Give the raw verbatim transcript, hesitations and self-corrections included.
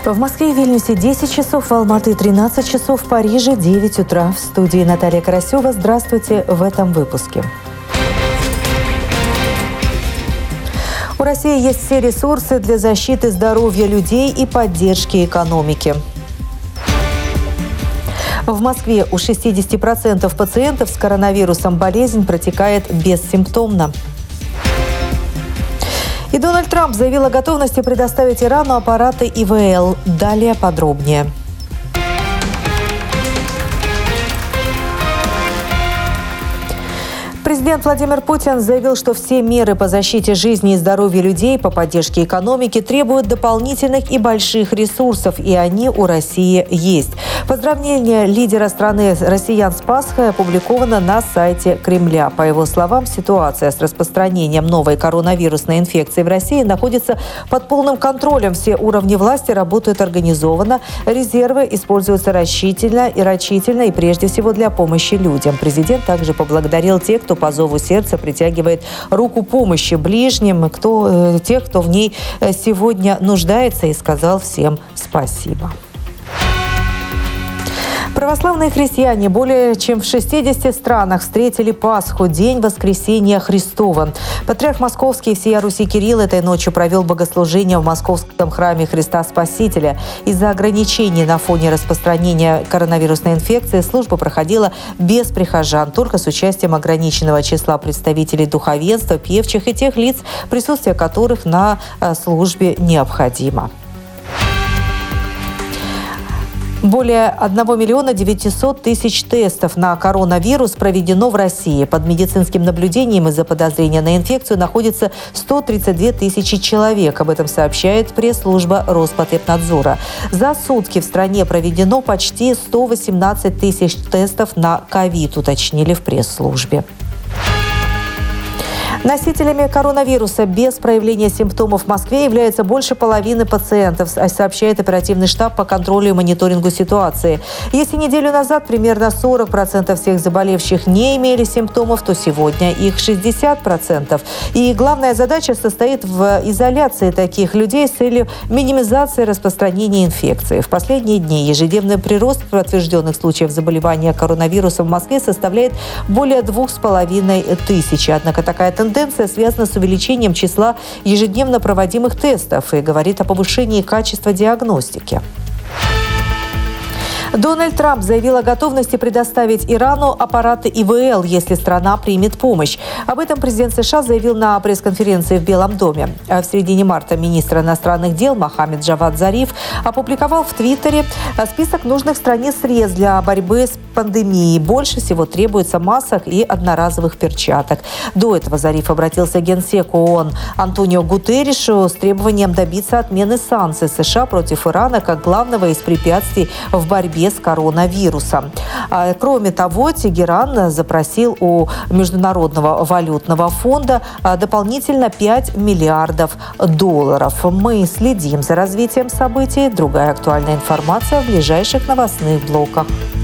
В Москве и Вильнюсе десять часов, в Алматы тринадцать часов, в Париже девять утра. В студии Наталья Карасева. Здравствуйте в этом выпуске. У России есть все ресурсы для защиты здоровья людей и поддержки экономики. В Москве у шестидесяти процентов пациентов с коронавирусом болезнь протекает бессимптомно. И Дональд Трамп заявил о готовности предоставить Ирану аппараты И В Л. Далее подробнее. Президент Владимир Путин заявил, что все меры по защите жизни и здоровья людей, по поддержке экономики требуют дополнительных и больших ресурсов, и они у России есть. Поздравление лидера страны россиян с Пасхой опубликовано на сайте Кремля. По его словам, ситуация с распространением новой коронавирусной инфекции в России находится под полным контролем. Все уровни власти работают организованно, резервы используются рассчитательно и рачительно, и прежде всего для помощи людям. Президент также поблагодарил тех, кто по зову сердца притягивает руку помощи ближним, кто, тех, кто в ней сегодня нуждается, и сказал всем спасибо. Православные христиане более чем в шестидесяти странах встретили Пасху, День Воскресения Христова. Патриарх Московский и всея Руси Кирилл этой ночью провел богослужение в Московском храме Христа Спасителя. Из-за ограничений на фоне распространения коронавирусной инфекции служба проходила без прихожан, только с участием ограниченного числа представителей духовенства, певчих и тех лиц, присутствие которых на службе необходимо. Более одного миллиона девятисот тысяч тестов на коронавирус проведено в России. Под медицинским наблюдением из-за подозрения на инфекцию находится сто тридцать две тысячи человек. Об этом сообщает пресс-служба Роспотребнадзора. За сутки в стране проведено почти сто восемнадцать тысяч тестов на ковид, уточнили в пресс-службе. Носителями коронавируса без проявления симптомов в Москве является больше половины пациентов, сообщает оперативный штаб по контролю и мониторингу ситуации. Если неделю назад примерно сорок процентов всех заболевших не имели симптомов, то сегодня их шестьдесят процентов. И главная задача состоит в изоляции таких людей с целью минимизации распространения инфекции. В последние дни ежедневный прирост подтвержденных случаев заболевания коронавирусом в Москве составляет более двух с половиной тысячи. Однако такая тенденция Тенденция связана с увеличением числа ежедневно проводимых тестов и говорит о повышении качества диагностики. Дональд Трамп заявил о готовности предоставить Ирану аппараты И В Л, если страна примет помощь. Об этом президент США заявил на пресс-конференции в Белом доме. В середине марта министр иностранных дел Мохаммед Джавад Зариф опубликовал в Твиттере список нужных стране средств для борьбы с пандемией. Больше всего требуется масок и одноразовых перчаток. До этого Зариф обратился к генсеку ООН Антонио Гутерришу с требованием добиться отмены санкций США против Ирана как главного из препятствий в борьбе с коронавирусом. Кроме того, Тегеран запросил у Международного валютного фонда дополнительно пять миллиардов долларов. Мы следим за развитием событий. Другая актуальная информация в ближайших новостных блоках.